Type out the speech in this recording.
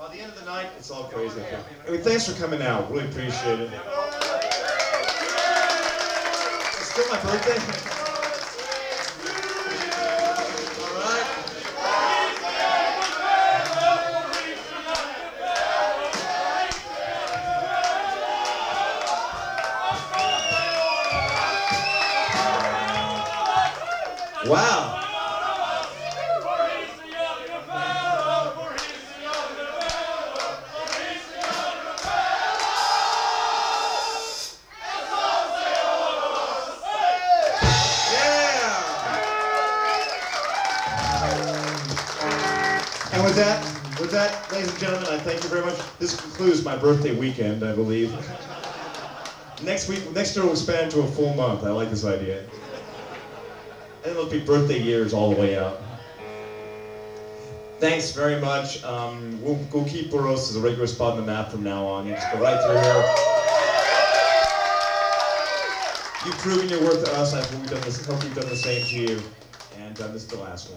By the end of the night, it's all crazy. I mean, thanks for coming out. Really appreciate it. It's still my birthday. All right. Wow. And with that, ladies and gentlemen, I thank you very much. This concludes my birthday weekend, I believe. Next year we'll expand into a full month. I like this idea. And it'll be birthday years all the way out. Thanks very much. We'll keep Burros as a regular spot on the map from now on. You just go right through here. You've proven your worth to us. I hope we've done the same to you. And this is the last one.